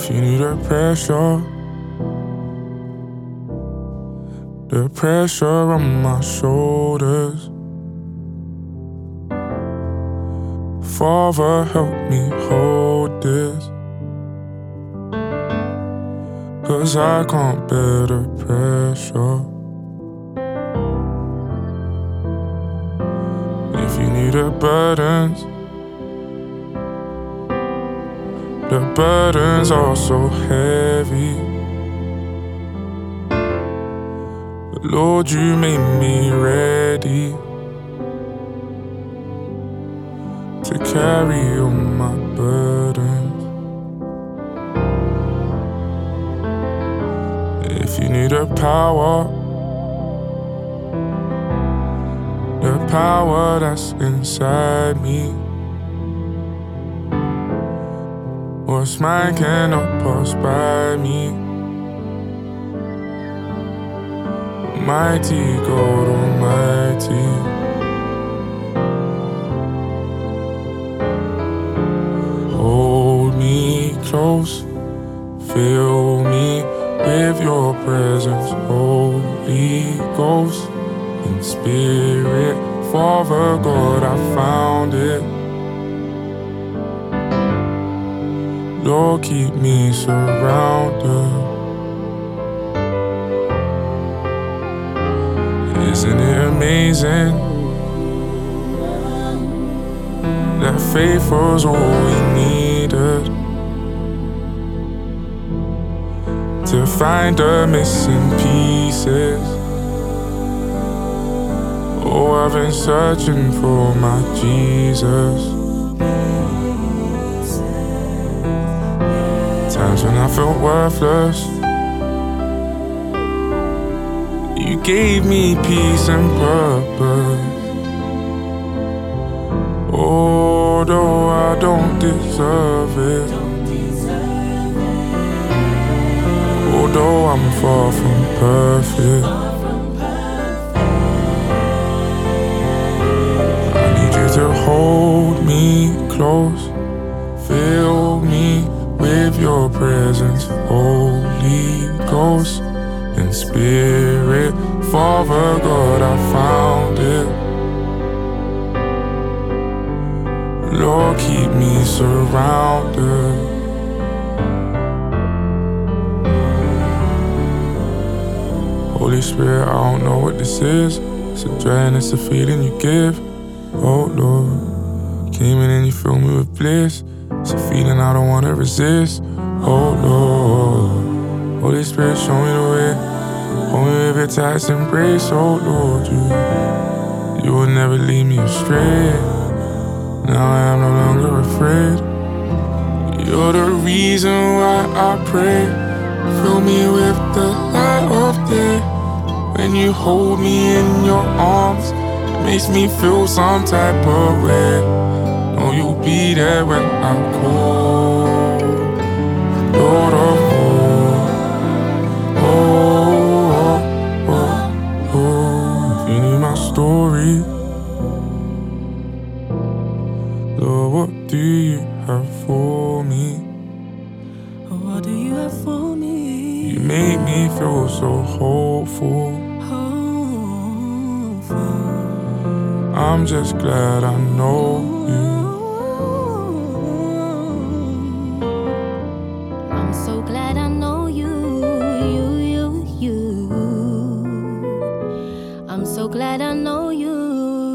If you knew the pressure on my shoulders. Father, help me hold this, 'cause I can't bear the pressure. If you knew the burdens are so heavy. But Lord, you made me ready to carry all my burdens. If you knew the power that's inside me, what's mine cannot pass by me. Mighty God Almighty, hold me close, fill me with your presence, Holy Ghost in spirit. Father God, I found it. Lord, keep me surrounded. Isn't it amazing that faith was all we needed to find the missing pieces? Oh, I've been searching for my Jesus. Times when I felt worthless, you gave me peace and purpose. Although I don't deserve it, although I'm far from perfect, I need you to hold me close, fill me with your presence, Holy Ghost in spirit. Father God, I found it. Lord, keep me surrounded. Holy Spirit, I don't know what this is. It's a joy and it's a feeling you give. Oh Lord, came in and you filled me with bliss. It's a feeling I don't wanna resist. Oh Lord, Holy Spirit, show me the way. Hold me with your tight embrace. Oh Lord, you will never lead me astray. Now I am no longer afraid. You're the reason why I pray. Fill me with the light of day. When you hold me in your arms, it makes me feel some type of way. Know you'll be there when I call. Lord of if you knew my story, Lord, what do you have for me? What do you have for me? You make me feel so hopeful. I'm just glad I know you. I'm so glad I know you. I'm so glad I know you.